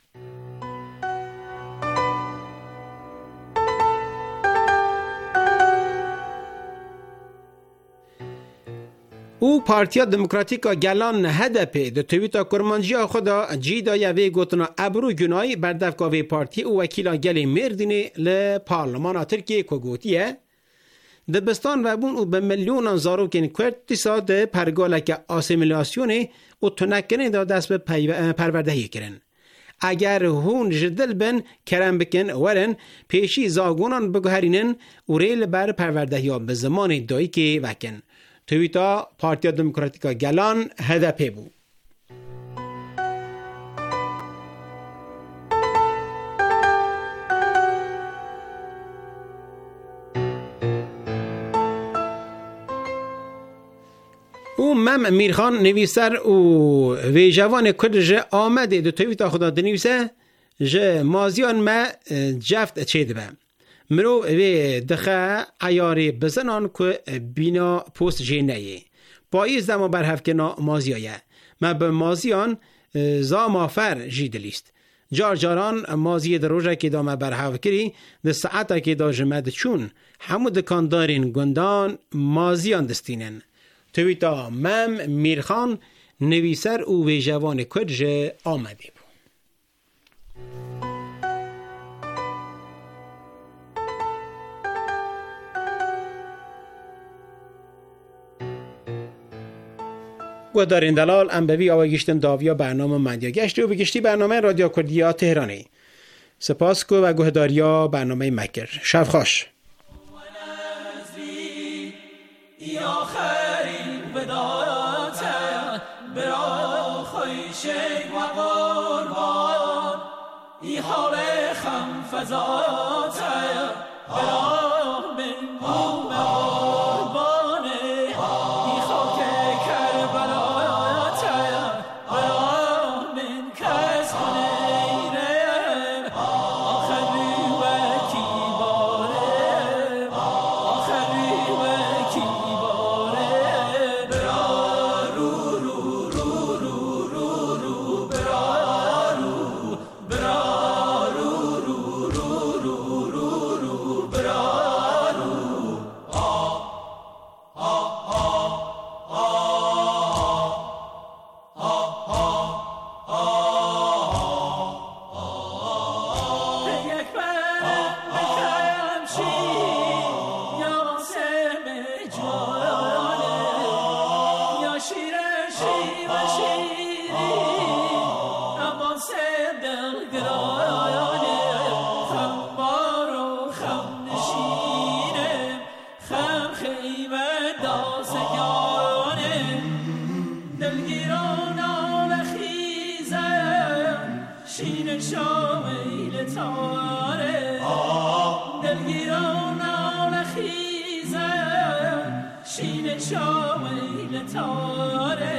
او پارتیا دموکراتیکا گلان هدپی ده تویتا کرمانجیا خدا جیدا یوی گوتنا ابرو گنای بردفکاوی پارتی او وکیلا گلی مردینی لپارلمان ترکیه که گوتیه ده بستان و بون او به میلیون زاروکین کرتیسا ده پرگالک آسیمیلاسیونی او تنکنی ده دست به پروردهی کرن. اگر هون جدل بن کرم بکن ورن پیشی زاگونان بگوهرینن و ریل بر پروردهی ها به زمان دایی که وکن. تویتا پارتیا دموکراتیکا گلان هدپی بود. او مم میرخان نویسر او وی جوان کردج آمده دو تویتا خدا دنویسه جه مازیان ما جفت چید بم. مرو وی دخه عیاری بزنان که بینا پوست جینهی. پاییز دما برهف که نا مازیایه. ما به مازیان زامافر جیدلیست. جار جاران مازی در روژه که دامه برحو کری در ساعته که دا جمد چون همو دکاندارین گندان مازیان دستینن. تویتا مم میرخان نویسر او وی جوان کج آمده بود. و دارین دلال انبوی آوگیشتن داویا برنامه مندیا گشتی و بگشتی برنامه رادیو کردیا تهرانی. سپاس کو و گوهداریا برنامه مکر. شب خوش. شاویل تاره